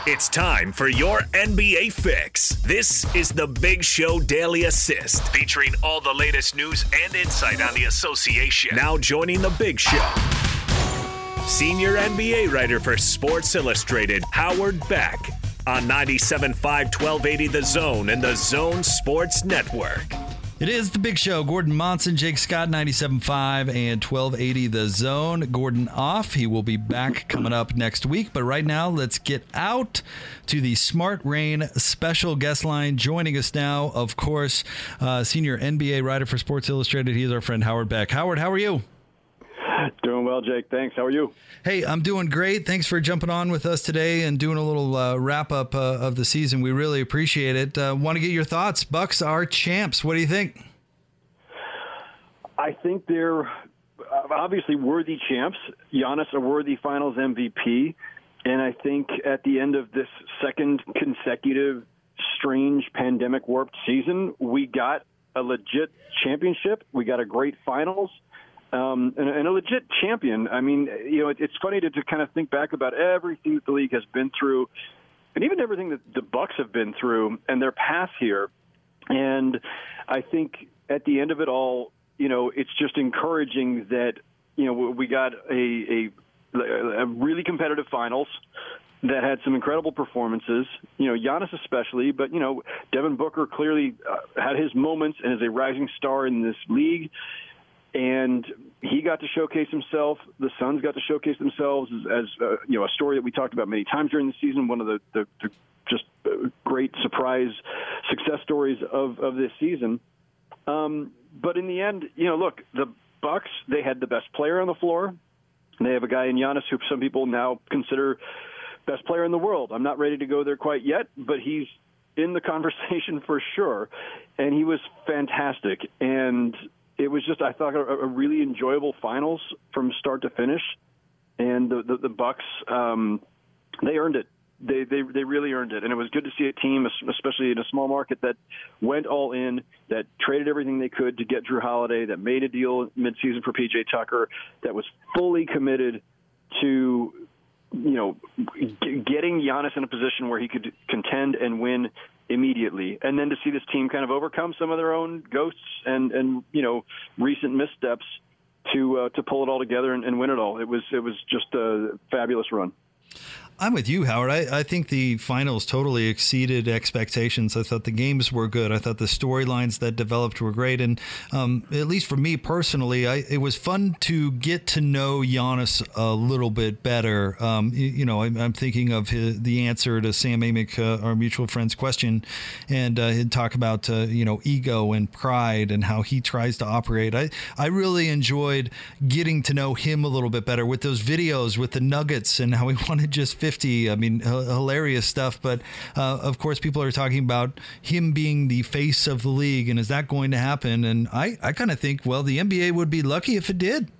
It's time for your NBA fix. This is the Big Show Daily Assist, featuring all the latest news and insight on the association. Now joining the Big Show, senior NBA writer for Sports Illustrated, Howard Beck, on 97.5 1280 The Zone and the Zone Sports Network. It is the Big Show. Gordon Monson, Jake Scott, 97.5 and 1280 The Zone. Gordon off. He will be back coming up next week. But right now, let's get out to the Smart Rain special guest line. Joining us now, of course, senior NBA writer for Sports Illustrated. He is our friend Howard Beck. Howard, how are you? Doing well, Jake. Thanks. How are you? Hey, I'm doing great. Thanks for jumping on with us today and doing a little wrap-up of the season. We really appreciate it. Want to get your thoughts. Bucks are champs. What do you think? I think they're obviously worthy champs. Giannis a worthy Finals MVP. And I think at the end of this second consecutive strange pandemic-warped season, we got a legit championship. We got a great Finals. And a legit champion. I mean, you know, it's funny to kind of think back about everything that the league has been through, and even everything that the Bucks have been through and their path here. And I think at the end of it all, you know, it's just encouraging that, you know, we got a really competitive Finals that had some incredible performances, you know, Giannis especially, but, you know, Devin Booker clearly had his moments and is a rising star in this league. And he got to showcase himself. The Suns got to showcase themselves as you know, a story that we talked about many times during the season. One of the just great surprise success stories of this season. But in the end, you know, look, the Bucks, they had the best player on the floor. They have a guy in Giannis who some people now consider best player in the world. I'm not ready to go there quite yet, but he's in the conversation for sure. And he was fantastic. And it was just, I thought, a really enjoyable Finals from start to finish, and the Bucks, they earned it. They really earned it, and it was good to see a team, especially in a small market, that went all in, that traded everything they could to get Drew Holiday, that made a deal midseason for PJ Tucker, that was fully committed to, you know, getting Giannis in a position where he could contend and win immediately, and then to see this team kind of overcome some of their own ghosts and you know, recent missteps to pull it all together and win it all. It was just a fabulous run. I'm with you, Howard. I think the Finals totally exceeded expectations. I thought the games were good. I thought the storylines that developed were great. And at least for me personally, it was fun to get to know Giannis a little bit better. You know, I'm thinking of the answer to Sam Amick, our mutual friend's question, and he'd talk about, you know, ego and pride and how he tries to operate. I really enjoyed getting to know him a little bit better with those videos with the Nuggets and how he wanted just 50. I mean, hilarious stuff. But of course, people are talking about him being the face of the league. And is that going to happen? And I kind of think, well, the NBA would be lucky if it did.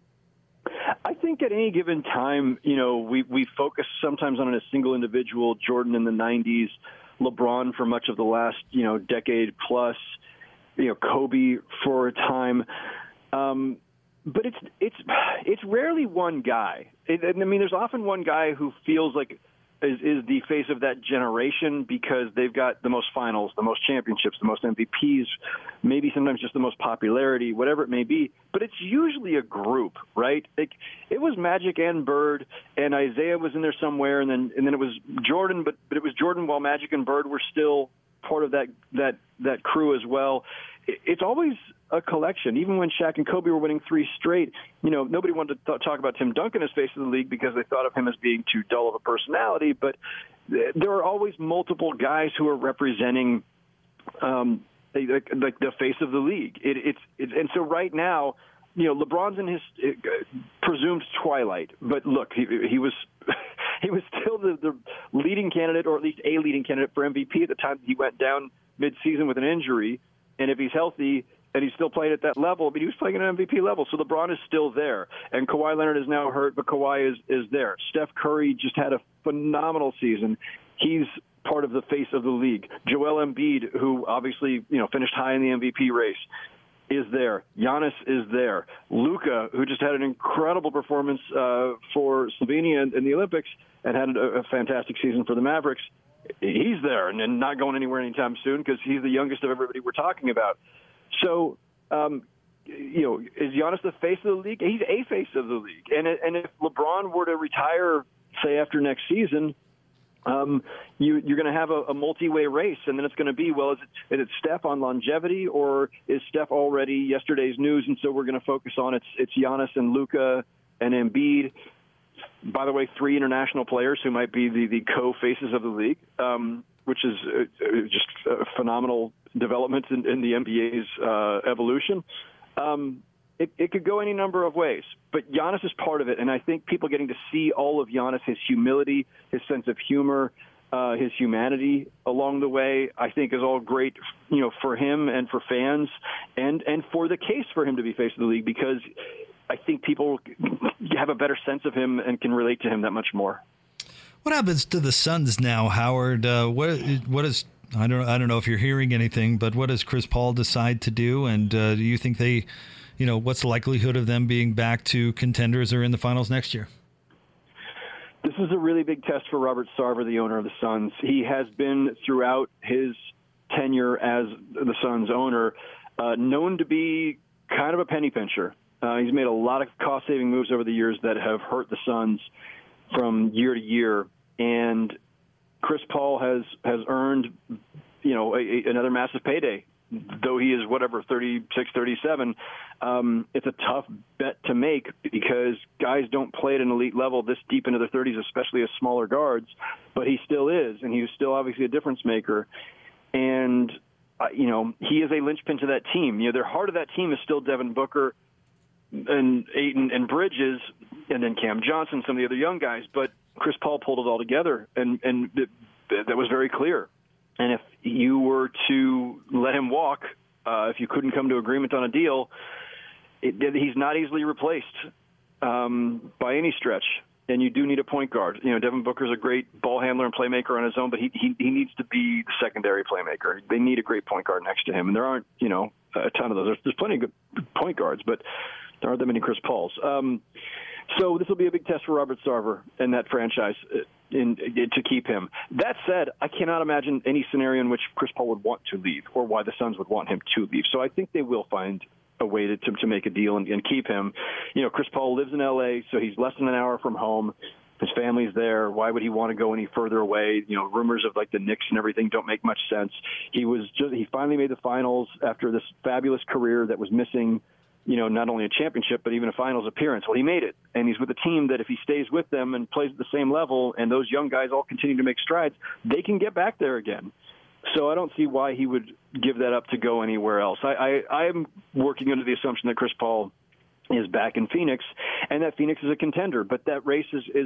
I think at any given time, you know, we focus sometimes on a single individual, Jordan in the 90s, LeBron for much of the last, you know, decade plus, you know, Kobe for a time. But it's rarely one guy. I mean, there's often one guy who feels like is the face of that generation because they've got the most Finals, the most championships, the most MVPs, maybe sometimes just the most popularity, whatever it may be. But it's usually a group, right? It was Magic and Bird, and Isaiah was in there somewhere, and then it was Jordan, but it was Jordan while Magic and Bird were still part of that crew as well. It's always a collection. Even when Shaq and Kobe were winning 3 straight, you know, nobody wanted to talk about Tim Duncan as face of the league because they thought of him as being too dull of a personality. But there are always multiple guys who are representing like the face of the league. And so right now, you know, LeBron's in his presumed twilight. But look, he was he was still the leading candidate, or at least a leading candidate for MVP at the time he went down midseason with an injury. And if he's healthy and he's still playing at that level, I mean, he was playing at an MVP level. So LeBron is still there. And Kawhi Leonard is now hurt, but Kawhi is there. Steph Curry just had a phenomenal season. He's part of the face of the league. Joel Embiid, who obviously, you know, finished high in the MVP race. is there. Giannis is there. Luka, who just had an incredible performance for Slovenia in the Olympics and had a fantastic season for the Mavericks, he's there and not going anywhere anytime soon because he's the youngest of everybody we're talking about. So, is Giannis the face of the league? He's a face of the league. And if LeBron were to retire, say, after next season, you're going to have a multi-way race, and then it's going to be, well, is it Steph on longevity, or is Steph already yesterday's news, and so we're going to focus on it's Giannis and Luka and Embiid. By the way, 3 international players who might be the co-faces of the league, which is just a phenomenal development in the NBA's evolution. It could go any number of ways, but Giannis is part of it, and I think people getting to see all of Giannis, his humility, his sense of humor, his humanity along the way, I think is all great, for him and for fans, and for the case for him to be face of the league, because I think people have a better sense of him and can relate to him that much more. What happens to the Suns now, Howard? What is I don't know if you're hearing anything, but what does Chris Paul decide to do? And do you think they, what's the likelihood of them being back to contenders or in the finals next year? This is a really big test for Robert Sarver, the owner of the Suns. He has been, throughout his tenure as the Suns owner, known to be kind of a penny pincher. He's made a lot of cost-saving moves over the years that have hurt the Suns from year to year, and Chris Paul has earned, another massive payday. Though he is 36, 37, it's a tough bet to make because guys don't play at an elite level this deep into their 30s, especially as smaller guards. But he still is, and he's still obviously a difference maker. And he is a linchpin to that team. Their heart of that team is still Devin Booker and Ayton and Bridges, and then Cam Johnson, some of the other young guys. But Chris Paul pulled it all together, and that was very clear. And if you were to let him walk, if you couldn't come to agreement on a deal, he's not easily replaced by any stretch. And you do need a point guard. Devin Booker's a great ball handler and playmaker on his own, but he needs to be the secondary playmaker. They need a great point guard next to him, and there aren't a ton of those. There's plenty of good point guards, but there aren't that many Chris Pauls. So this will be a big test for Robert Sarver and that franchise to keep him. That said, I cannot imagine any scenario in which Chris Paul would want to leave or why the Suns would want him to leave. So I think they will find a way to make a deal and keep him. Chris Paul lives in L.A., so he's less than an hour from home. His family's there. Why would he want to go any further away? Rumors of the Knicks and everything don't make much sense. He finally made the finals after this fabulous career that was missing not only a championship, but even a finals appearance. Well, he made it, and he's with a team that if he stays with them and plays at the same level, and those young guys all continue to make strides, they can get back there again. So I don't see why he would give that up to go anywhere else. I am working under the assumption that Chris Paul is back in Phoenix, and that Phoenix is a contender, but that race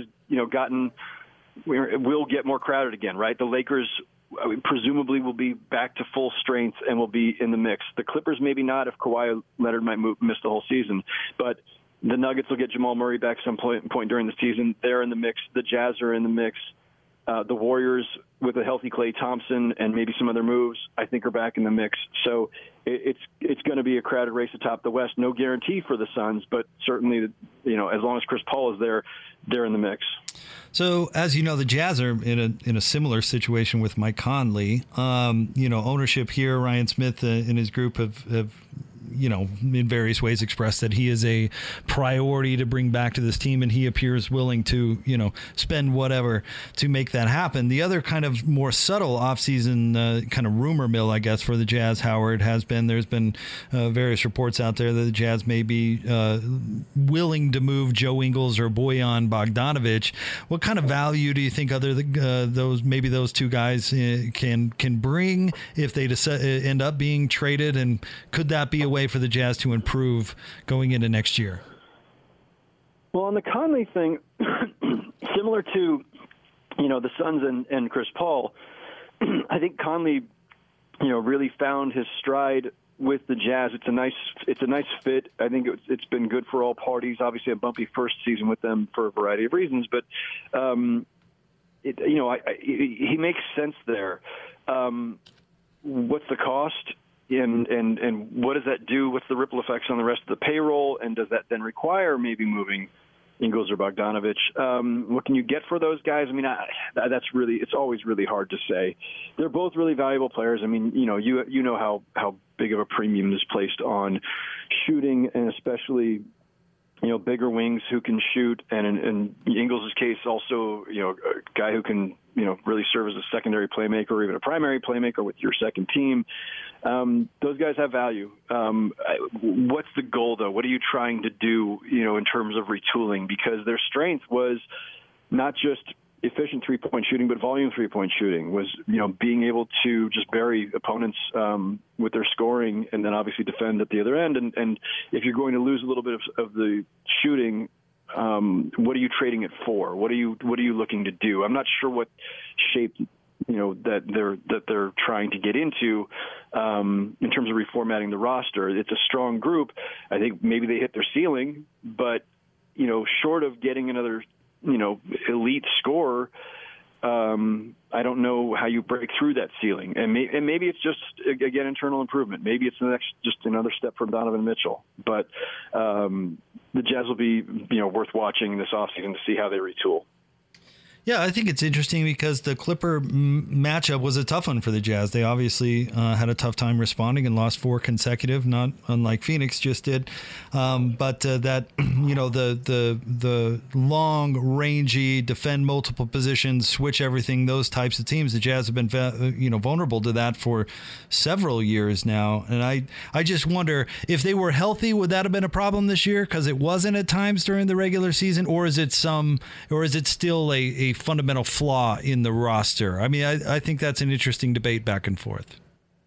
will get more crowded again, right? The Lakers presumably will be back to full strength and will be in the mix. The Clippers maybe not, if Kawhi Leonard might miss the whole season, but the Nuggets will get Jamal Murray back some point during the season. They're in the mix. The Jazz are in the mix. The Warriors, with a healthy Klay Thompson and maybe some other moves, I think are back in the mix. So it's going to be a crowded race atop the West. No guarantee for the Suns, but certainly, as long as Chris Paul is there, they're in the mix. So, as you know, the Jazz are in a similar situation with Mike Conley. Ownership here, Ryan Smith and his group have in various ways expressed that he is a priority to bring back to this team, and he appears willing to, spend whatever to make that happen. The other kind of more subtle offseason kind of rumor mill, I guess, for the Jazz, Howard, there's been various reports out there that the Jazz may be willing to move Joe Ingles or Bojan Bogdanovic. What kind of value do you think those two guys can bring if they end up being traded, and could that be a way for the Jazz to improve going into next year? Well, on the Conley thing, similar to the Suns and Chris Paul, I think Conley really found his stride with the Jazz. It's a nice fit. I think it's been good for all parties. Obviously, a bumpy first season with them for a variety of reasons, but he makes sense there. What's the cost? And what does that do? What's the ripple effects on the rest of the payroll? And does that then require maybe moving Ingles or Bogdanovic? What can you get for those guys? I mean, it's always really hard to say. They're both really valuable players. I mean, you know how big of a premium is placed on shooting, and especially, bigger wings who can shoot. And in Ingles' case, also, a guy who can, really serve as a secondary playmaker or even a primary playmaker with your second team. Those guys have value. What's the goal, though? What are you trying to do, in terms of retooling? Because their strength was not just efficient three-point shooting, but volume three-point shooting, was, being able to just bury opponents with their scoring and then obviously defend at the other end. And if you're going to lose a little bit of the shooting, what are you trading it for? What are you looking to do? I'm not sure what shape that they're trying to get into in terms of reformatting the roster. It's a strong group. I think maybe they hit their ceiling, but short of getting another elite scorer, I don't know how you break through that ceiling. And maybe it's just, again, internal improvement. Maybe it's just another step from Donovan Mitchell. But the Jazz will be, worth watching this offseason to see how they retool. Yeah, I think it's interesting because the Clipper matchup was a tough one for the Jazz. They obviously had a tough time responding and lost 4 consecutive, not unlike Phoenix just did. But that, the long, rangy, defend multiple positions, switch everything, those types of teams, the Jazz have been, vulnerable to that for several years now. And I just wonder if they were healthy, would that have been a problem this year? Because it wasn't at times during the regular season, or is it still a fundamental flaw in the roster? I mean, I think that's an interesting debate back and forth.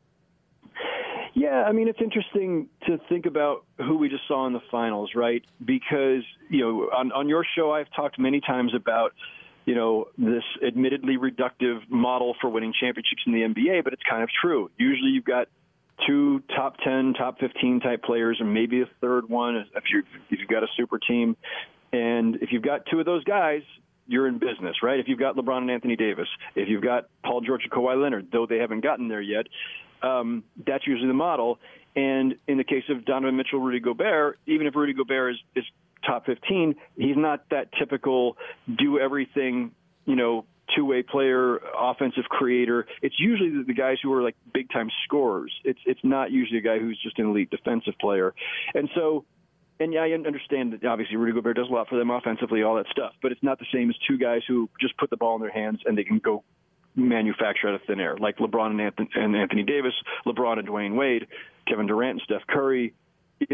Yeah, I mean, it's interesting to think about who we just saw in the finals, right? Because, on your show, I've talked many times about, this admittedly reductive model for winning championships in the NBA, but it's kind of true. Usually you've got 2 top 10, top 15 type players, and maybe a third one if you've got a super team. And if you've got 2 of those guys, you're in business, right? If you've got LeBron and Anthony Davis, if you've got Paul George and Kawhi Leonard, though they haven't gotten there yet, that's usually the model. And in the case of Donovan Mitchell, Rudy Gobert, even if Rudy Gobert is top 15, he's not that typical do everything, two-way player, offensive creator. It's usually the guys who are like big-time scorers. It's not usually a guy who's just an elite defensive player. And so, and yeah, I understand that obviously Rudy Gobert does a lot for them offensively, all that stuff, but it's not the same as 2 guys who just put the ball in their hands and they can go manufacture out of thin air, like LeBron and Anthony Davis, LeBron and Dwayne Wade, Kevin Durant and Steph Curry. The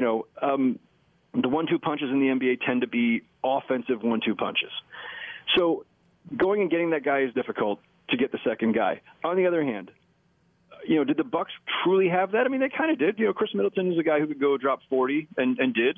1-2 punches in the NBA tend to be offensive 1-2 punches. So going and getting that guy is difficult to get the second guy. On the other hand, did the Bucks truly have that? I mean, they kind of did. Chris Middleton is a guy who could go drop 40 and did.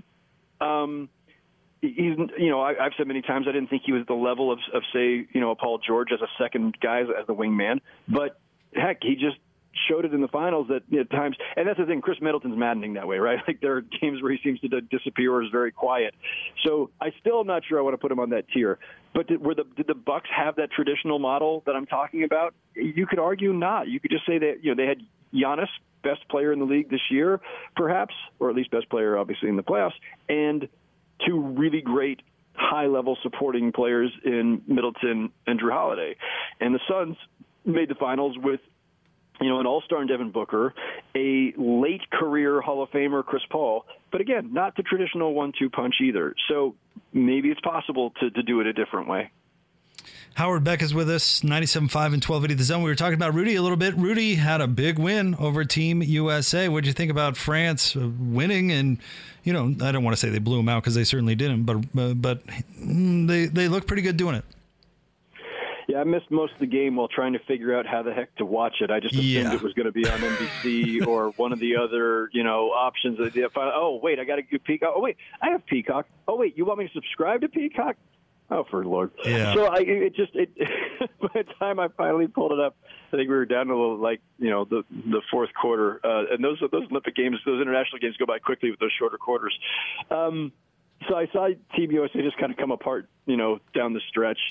He's, I've said many times I didn't think he was the level of say, a Paul George as a second guy as the wingman. But heck, he just showed it in the finals that at times, and that's the thing, Chris Middleton's maddening that way, right? Like there are games where he seems to disappear or is very quiet. So I still am not sure I want to put him on that tier. But did the Bucks have that traditional model that I'm talking about? You could argue not. You could just say that they had Giannis, best player in the league this year, perhaps, or at least best player obviously in the playoffs, and 2 really great high-level supporting players in Middleton and Drew Holiday. And the Suns made the finals with an all-star in Devin Booker, a late career Hall of Famer Chris Paul, but again, not the traditional 1-2 punch either. So maybe it's possible to do it a different way. Howard Beck is with us, 97.5 and 1280 The Zone. We were talking about Rudy a little bit. Rudy had a big win over Team USA. What did you think about France winning? And, I don't want to say they blew them out because they certainly didn't, but they looked pretty good doing it. Yeah, I missed most of the game while trying to figure out how the heck to watch it. I just assumed it was going to be on NBC or one of the other, options. Oh, wait, I got to do Peacock. Oh, wait, I have Peacock. Oh, wait, you want me to subscribe to Peacock? Oh, for the Lord. Yeah. So by the time I finally pulled it up, I think we were down to the fourth quarter. And those Olympic games, those international games go by quickly with those shorter quarters. So I saw Team USA just kind of come apart, down the stretch.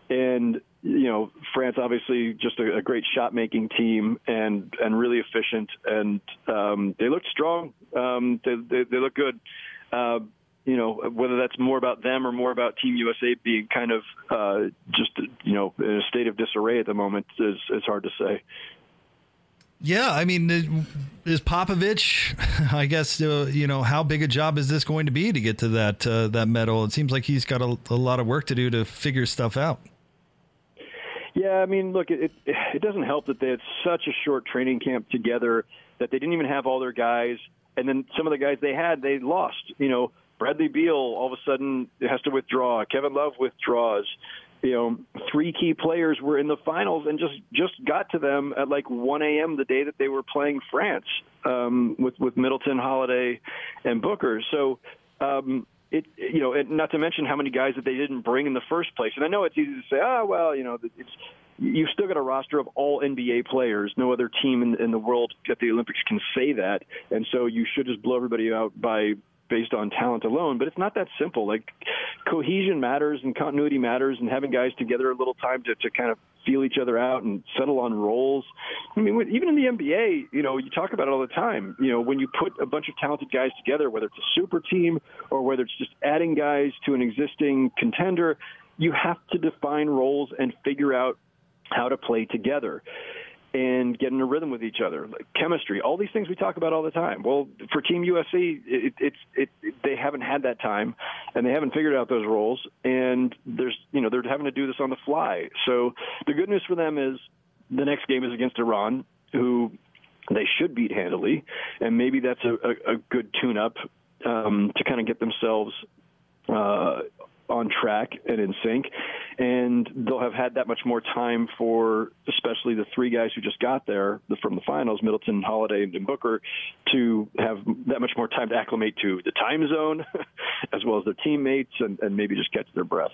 And, France obviously just a great shot-making team and really efficient, and they looked strong. They look good. Whether that's more about them or more about Team USA being kind of in a state of disarray at the moment is hard to say. Yeah, I mean, is Popovich, I guess, how big a job is this going to be to get to that medal? It seems like he's got a lot of work to do to figure stuff out. Yeah, I mean, look, it doesn't help that they had such a short training camp together that they didn't even have all their guys. And then some of the guys they lost. Bradley Beal all of a sudden has to withdraw. Kevin Love withdraws. 3 key players were in the finals and just got to them at like 1 a.m. the day that they were playing France with Middleton, Holiday, and Booker. So, and not to mention how many guys that they didn't bring in the first place. And I know it's easy to say, you've still got a roster of all NBA players. No other team in the world at the Olympics can say that. And so you should just blow everybody out based on talent alone, but it's not that simple. Like, cohesion matters and continuity matters, and having guys together a little time to kind of feel each other out and settle on roles. I mean, even in the NBA, you talk about it all the time. When you put a bunch of talented guys together, whether it's a super team or whether it's just adding guys to an existing contender, you have to define roles and figure out how to play together and get in a rhythm with each other, like chemistry, all these things we talk about all the time. Well, for Team USA, they haven't had that time, and they haven't figured out those roles, and they're having to do this on the fly. So the good news for them is the next game is against Iran, who they should beat handily, and maybe that's a good tune-up to kind of get themselves on track and in sync, and they'll have had that much more time for especially the 3 guys who just got there from the finals, Middleton, Holiday, and Booker, to have that much more time to acclimate to the time zone as well as their teammates and maybe just catch their breath.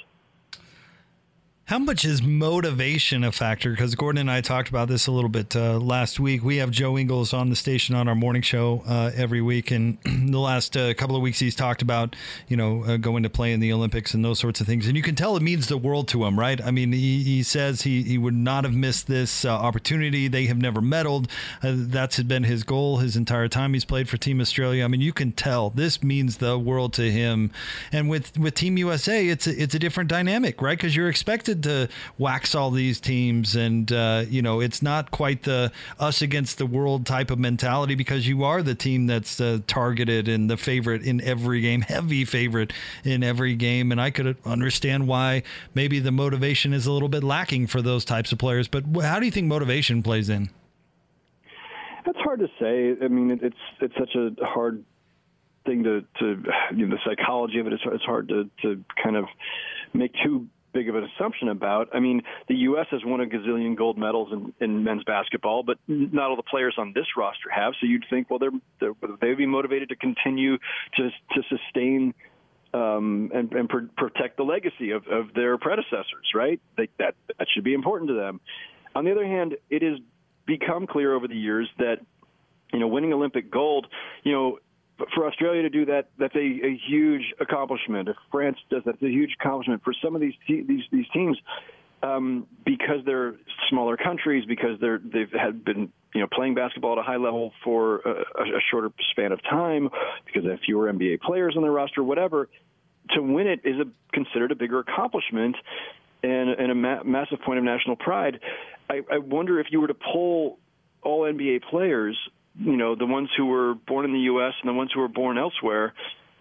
How much is motivation a factor? Because Gordon and I talked about this a little bit last week. We have Joe Ingles on the station on our morning show every week. And the last couple of weeks, he's talked about, going to play in the Olympics and those sorts of things. And you can tell it means the world to him, right? I mean, he says he would not have missed this opportunity. They have never medaled. That's been his goal his entire time he's played for Team Australia. I mean, you can tell this means the world to him. And with Team USA, it's a different dynamic, right? Because you're expected to wax all these teams, and it's not quite the us against the world type of mentality, because you are the team that's targeted and the favorite in every game, heavy favorite in every game. And I could understand why maybe the motivation is a little bit lacking for those types of players. But how do you think motivation plays in? That's hard to say. I mean, it's such a hard thing to the psychology of it. It's hard to kind of make too big of an assumption about. I mean, the U.S. has won a gazillion gold medals in men's basketball, but not all the players on this roster have. So you'd think, well, they'd be motivated to continue to sustain and protect the legacy of their predecessors, right? That should be important to them. On the other hand, it has become clear over the years that, winning Olympic gold, for Australia to do that, that's a huge accomplishment. If France does that, it's a huge accomplishment. For some of these teams, because they're smaller countries, because they've been playing basketball at a high level for a shorter span of time, because they have fewer NBA players on their roster, whatever, to win it is considered a bigger accomplishment and a massive point of national pride. I wonder if you were to poll all NBA players, the ones who were born in the U.S. and the ones who were born elsewhere,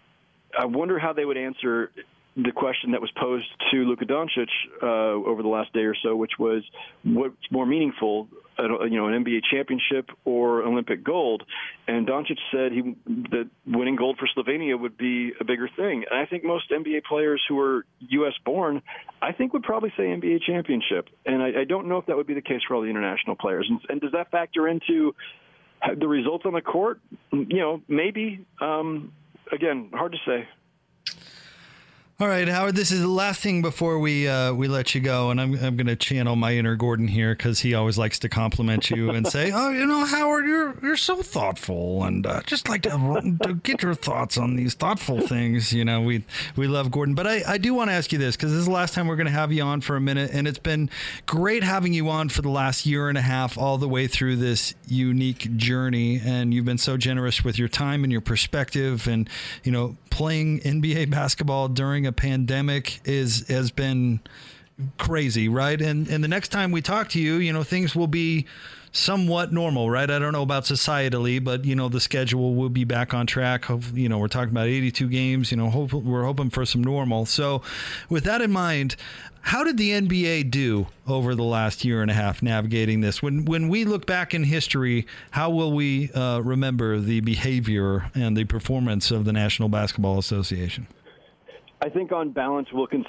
I wonder how they would answer the question that was posed to Luka Doncic over the last day or so, which was, what's more meaningful, an NBA championship or Olympic gold? And Doncic said that winning gold for Slovenia would be a bigger thing. And I think most NBA players who are U.S. born, I think would probably say NBA championship. And I don't know if that would be the case for all the international players. And does that factor into the results on the court? Maybe. Again, hard to say. All right, Howard, this is the last thing before we let you go, and I'm going to channel my inner Gordon here because he always likes to compliment you and say, "Oh, Howard, you're so thoughtful, and just like to get your thoughts on these thoughtful things." We love Gordon, but I do want to ask you this because this is the last time we're going to have you on for a minute, and it's been great having you on for the last year and a half, all the way through this unique journey, and you've been so generous with your time and your perspective, and playing NBA basketball during a pandemic has been crazy, right? And the next time we talk to you, things will be somewhat normal, right? I don't know about societally, but the schedule will be back on track. We're talking about 82 games. We're hoping for some normal. So, with that in mind, how did the NBA do over the last year and a half navigating this? When we look back in history, how will we remember the behavior and the performance of the National Basketball Association? I think on balance, we'll view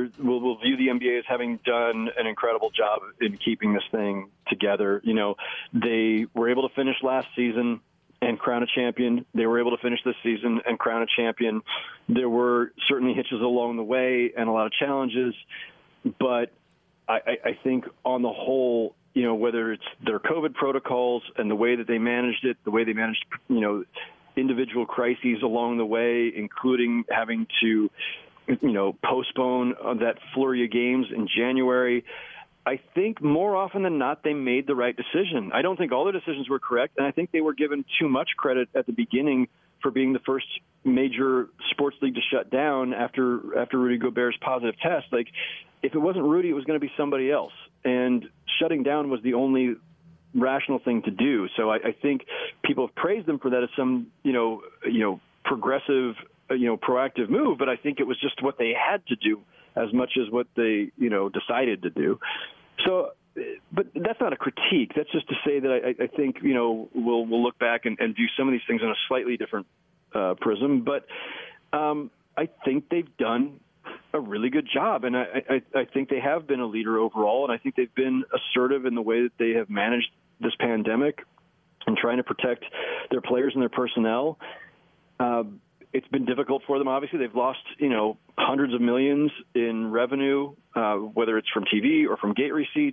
the NBA as having done an incredible job in keeping this thing together. They were able to finish last season and crown a champion. They were able to finish this season and crown a champion. There were certainly hitches along the way and a lot of challenges, but I think on the whole, whether it's their COVID protocols and the way that they managed it, the way they managed, individual crises along the way, including having to, postpone that flurry of games in January. I think more often than not, they made the right decision. I don't think all their decisions were correct, and I think they were given too much credit at the beginning for being the first major sports league to shut down after Rudy Gobert's positive test. Like, if it wasn't Rudy, it was going to be somebody else, and shutting down was the only rational thing to do. So I think people have praised them for that as some, progressive, proactive move, but I think it was just what they had to do as much as what they, decided to do. So, but that's not a critique. That's just to say that I think, we'll look back and view some of these things on a slightly different prism, but I think they've done a really good job, and I think they have been a leader overall, and I think they've been assertive in the way that they have managed this pandemic and trying to protect their players and their personnel. It's been difficult for them. Obviously, they've lost, hundreds of millions in revenue, whether it's from TV or from gate receipts.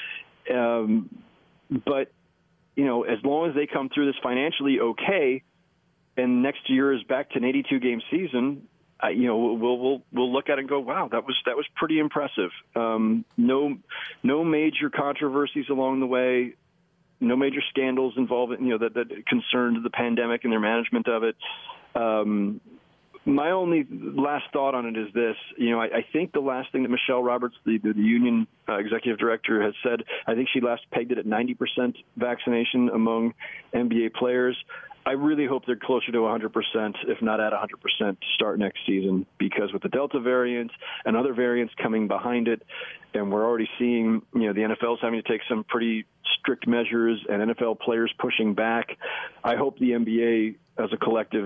But, as long as they come through this financially okay, and next year is back to an 82-game season, we'll look at it and go, wow, that was pretty impressive. No major controversies along the way. No major scandals involving, that concerned the pandemic and their management of it. My only last thought on it is this. I think the last thing that Michelle Roberts, the union executive director, has said, I think she last pegged it at 90% vaccination among NBA players. I really hope they're closer to 100%, if not at 100%, to start next season, because with the Delta variant and other variants coming behind it, and we're already seeing, the NFL's having to take some pretty strict measures and NFL players pushing back. I hope the NBA as a collective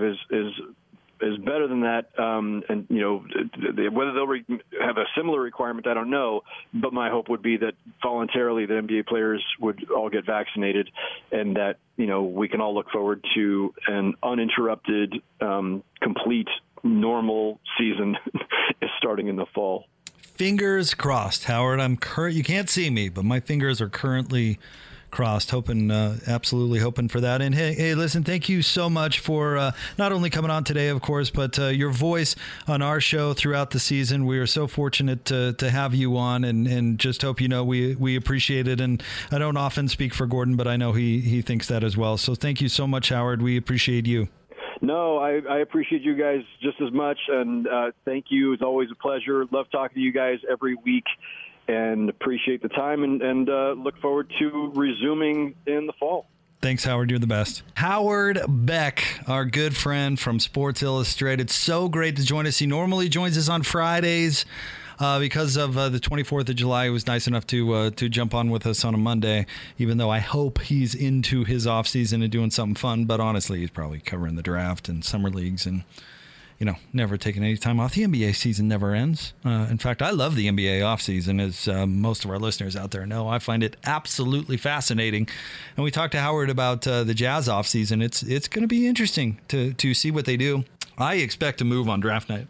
is better than that. And, whether they'll have a similar requirement, I don't know. But my hope would be that voluntarily the NBA players would all get vaccinated, and that, we can all look forward to an uninterrupted, complete, normal season starting in the fall. Fingers crossed, Howard. You can't see me, but my fingers are currently crossed, absolutely hoping for that. And hey, listen, thank you so much for not only coming on today, of course, but your voice on our show throughout the season. We are so fortunate to have you on, and just hope we appreciate it. And I don't often speak for Gordon, but I know he thinks that as well. So thank you so much, Howard. We appreciate you. No, I appreciate you guys just as much, and thank you. It's always a pleasure. Love talking to you guys every week, and appreciate the time, and look forward to resuming in the fall. Thanks, Howard. You're the best. Howard Beck, our good friend from Sports Illustrated. So great to join us. He normally joins us on Fridays. Because of the 24th of July, he was nice enough to jump on with us on a Monday, even though I hope he's into his offseason and doing something fun. But honestly, he's probably covering the draft and summer leagues and, never taking any time off. The NBA season never ends. In fact, I love the NBA offseason, as most of our listeners out there know. I find it absolutely fascinating. And we talked to Howard about the Jazz offseason. It's going to be interesting to see what they do. I expect to move on draft night.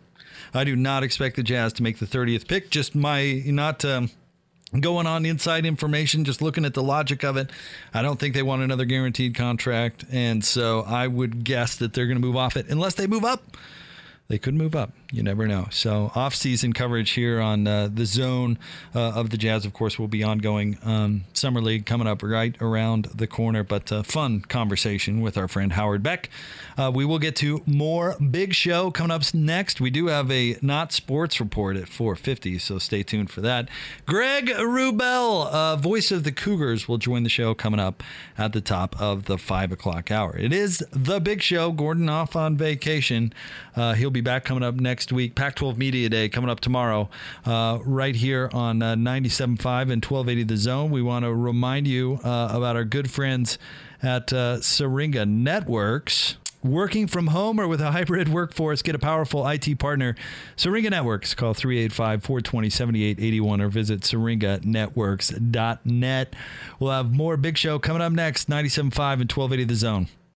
I do not expect the Jazz to make the 30th pick. Just my not going on inside information, just looking at the logic of it. I don't think they want another guaranteed contract, and so I would guess that they're going to move off it unless they move up. They could move up. You never know. So off-season coverage here on the Zone of the Jazz, of course, will be ongoing. Summer League coming up right around the corner, but fun conversation with our friend Howard Beck. We will get to more Big Show coming up next. We do have a Not Sports Report at 4:50, so stay tuned for that. Greg Wrubell, voice of the Cougars, will join the show coming up at the top of the 5 o'clock hour. It is the Big Show. Gordon off on vacation. He'll be back coming up next week. Pac-12 Media Day coming up tomorrow right here on 97.5 and 1280 The Zone. We want to remind you about our good friends at Syringa Networks. Working from home or with a hybrid workforce, get a powerful IT partner. Syringa Networks. Call 385-420-7881 or visit syringanetworks.net. We'll have more Big Show coming up next, 97.5 and 1280 The Zone.